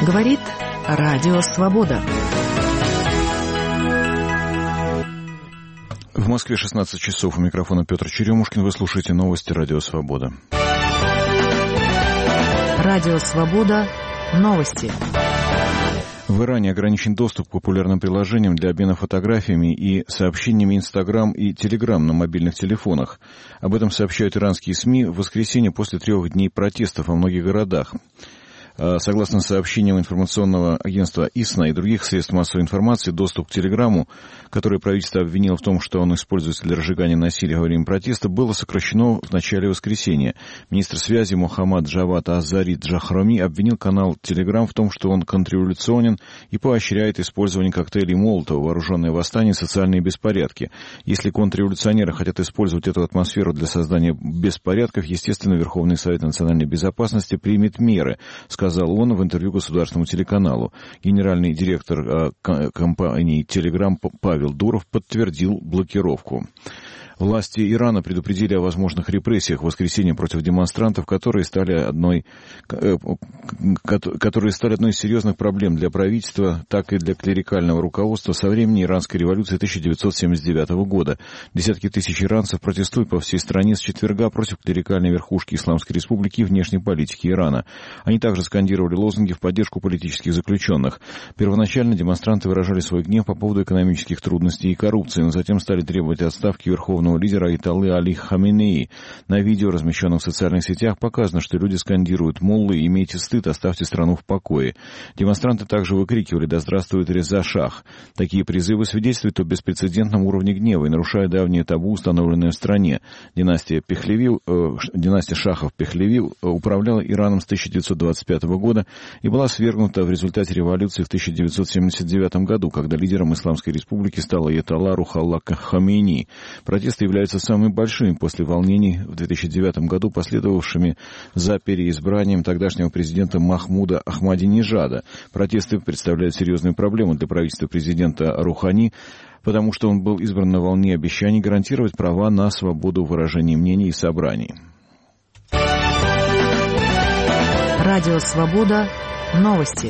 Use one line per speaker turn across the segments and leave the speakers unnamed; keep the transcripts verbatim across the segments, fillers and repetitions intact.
Говорит Радио Свобода.
В Москве шестнадцать часов. У микрофона Петр Черемушкин. Вы слушаете новости Радио Свобода.
Радио Свобода. Новости.
В Иране ограничен доступ к популярным приложениям для обмена фотографиями и сообщениями Instagram и Telegram на мобильных телефонах. Об этом сообщают иранские СМИ в воскресенье после трех дней протестов во многих городах. Согласно сообщениям информационного агентства ИСНА и других средств массовой информации, доступ к Телеграму, который правительство обвинило в том, что он используется для разжигания насилия во время протеста, было сокращено в начале воскресенья. Министр связи Мохаммад Джавад Азари Джахрами обвинил канал Телеграм в том, что он контрреволюционен и поощряет использование коктейлей Молотова, вооруженное восстание и социальные беспорядки. Если контрреволюционеры хотят использовать эту атмосферу для создания беспорядков, естественно, Верховный Совет национальной безопасности примет меры, сказал он в интервью государственному телеканалу. Генеральный директор компании Telegram Павел Дуров подтвердил блокировку. Власти Ирана предупредили о возможных репрессиях в воскресенье против демонстрантов, которые стали одной, которые стали одной из серьезных проблем для правительства, так и для клерикального руководства со времени иранской революции тысяча девятьсот семьдесят девятого года. Десятки тысяч иранцев протестуют по всей стране с четверга против клерикальной верхушки Исламской Республики и внешней политики Ирана. Они также скандировали лозунги в поддержку политических заключенных. Первоначально демонстранты выражали свой гнев по поводу экономических трудностей и коррупции, но затем стали требовать отставки верховного лидера Аятоллы Али Хаминеи. На видео, размещенном в социальных сетях, показано, что люди скандируют: «Моллы, имейте стыд, оставьте страну в покое». Демонстранты также выкрикивали: «Да здравствует Реза Шах». Такие призывы свидетельствуют о беспрецедентном уровне гнева и нарушают давнее табу, установленное в стране. Династия Пехлеви, э, династия Шахов Пехлеви управляла Ираном с тысяча девятьсот двадцать пятого года и была свергнута в результате революции в тысяча девятьсот семьдесят девятом году, когда лидером Исламской Республики стал Аятолла Рухалла Хаминеи. Протесты являются самыми большими после волнений в две тысячи девятом году, последовавшими за переизбранием тогдашнего президента Махмуда Ахмадинежада. Протесты представляют серьезную проблему для правительства президента Рухани, потому что он был избран на волне обещаний гарантировать права на свободу выражения мнений и собраний.
Радио Свобода. Новости.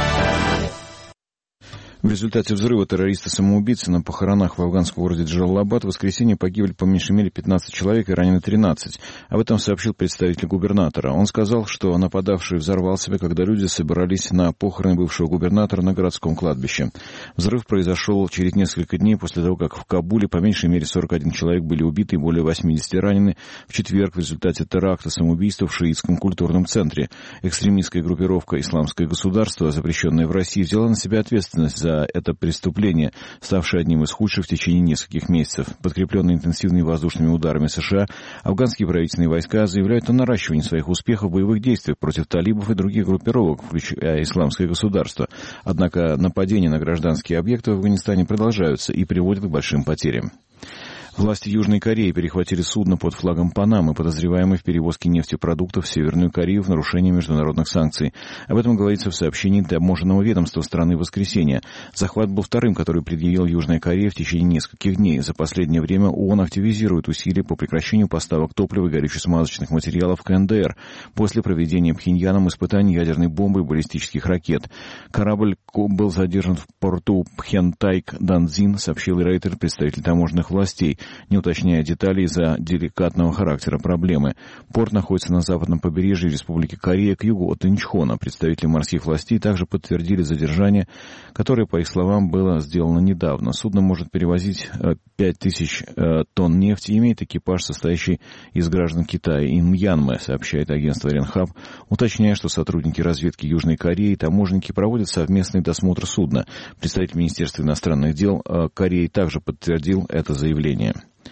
В результате взрыва террориста-самоубийцы на похоронах в афганском городе Джалалабад в воскресенье погибли по меньшей мере пятнадцать человек и ранены тринадцать. Об этом сообщил представитель губернатора. Он сказал, что нападавший взорвал себя, когда люди собирались на похороны бывшего губернатора на городском кладбище. Взрыв произошел через несколько дней после того, как в Кабуле по меньшей мере сорок один человек были убиты и более восемьдесят ранены в четверг в результате теракта самоубийства в шиитском культурном центре. Экстремистская группировка «Исламское государство», запрещенная в России, взяла на себя ответственность за это преступление, ставшее одним из худших в течение нескольких месяцев. Подкрепленные интенсивными воздушными ударами США, афганские правительственные войска заявляют о наращивании своих успехов в боевых действиях против талибов и других группировок, включая Исламское государство. Однако нападения на гражданские объекты в Афганистане продолжаются и приводят к большим потерям. Власти Южной Кореи перехватили судно под флагом Панамы, подозреваемое в перевозке нефтепродуктов в Северную Корею в нарушении международных санкций. Об этом говорится в сообщении таможенного ведомства страны в воскресенье. Захват был вторым, который предъявил Южная Корея в течение нескольких дней. За последнее время ООН активизирует усилия по прекращению поставок топлива и горюче-смазочных материалов в КНДР после проведения Пхеньяном испытаний ядерной бомбы и баллистических ракет. Корабль был задержан в порту Пхентайк-Данзин, сообщил Рейтер, представитель таможенных властей, не уточняя деталей из-за деликатного характера проблемы. Порт находится на западном побережье Республики Корея к югу от Инчхона. Представители морских властей также подтвердили задержание, которое, по их словам, было сделано недавно. Судно может перевозить пять тысяч тонн нефти и имеет экипаж, состоящий из граждан Китая и Мьянмы, сообщает агентство Ренхаб, уточняя, что сотрудники разведки Южной Кореи и таможенники проводят совместный досмотр судна. Представитель Министерства иностранных дел Кореи также подтвердил это заявление.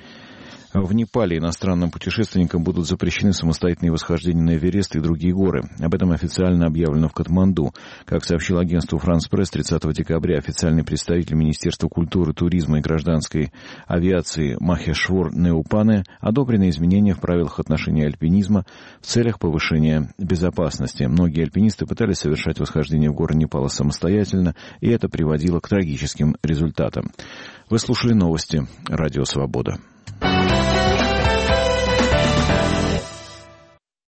В Непале иностранным путешественникам будут запрещены самостоятельные восхождения на Эверест и другие горы. Об этом официально объявлено в Катманду. Как сообщил агентству «Франс Пресс», тридцатого декабря официальный представитель Министерства культуры, туризма и гражданской авиации Махешвор Неупане одобрены изменения в правилах отношения альпинизма в целях повышения безопасности. Многие альпинисты пытались совершать восхождение в горы Непала самостоятельно, и это приводило к трагическим результатам. Вы слушали новости «Радио Свобода».